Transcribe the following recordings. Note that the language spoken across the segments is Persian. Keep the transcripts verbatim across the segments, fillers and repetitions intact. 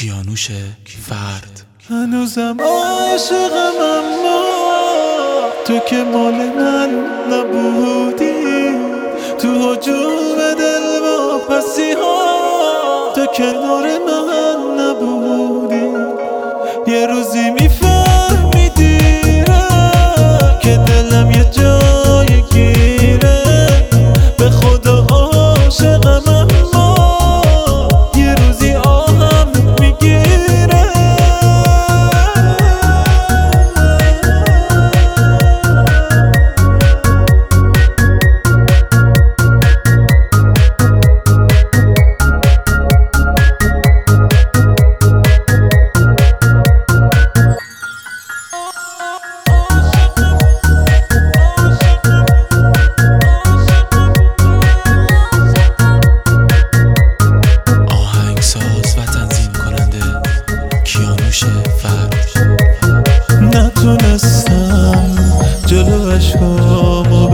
کیانوش فرد. هنوزم عاشقم اما تو که مال من نبودی، تو هجوم دل با پسی ها تو کنار من نبودی. یه روزی میفهمیدی که دلم یه جای گیره، به خدا عاشقم اما یه روزی آهم میگیره. نتونستم جلو اشکامو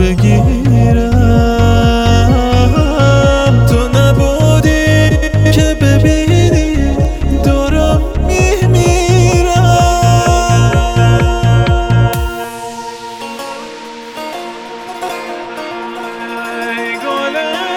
بگیرم، تو نبودی که ببینی دارم میمیرم. ای گل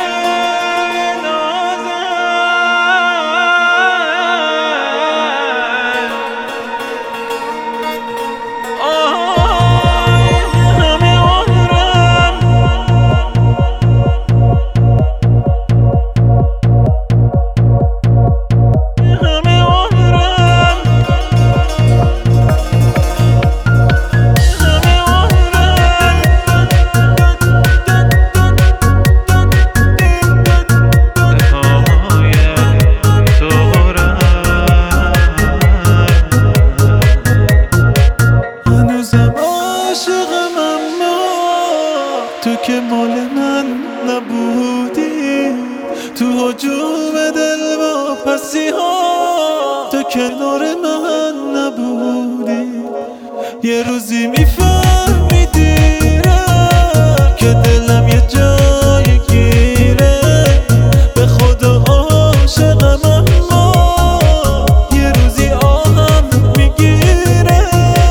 تو که مال من نبودی، تو هجوم دل با پسی ها تو کنار من نبودی. یه روزی میفهمیدی که دلم یه جای گیره، به خدا عاشقم اما یه روزی آهم میگیره.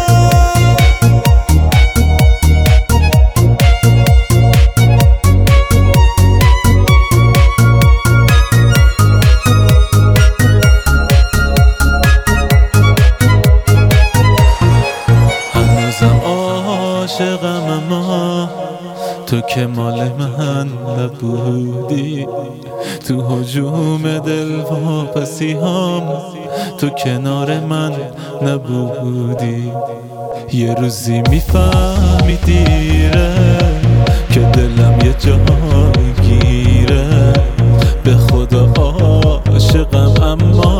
عاشقم اما تو که مال من نبودی، تو هجوم دل و پسی هام تو کنار من نبودی. یه روزی میفهمیدی که دلم یه جای گیره، به خدا عاشقم اما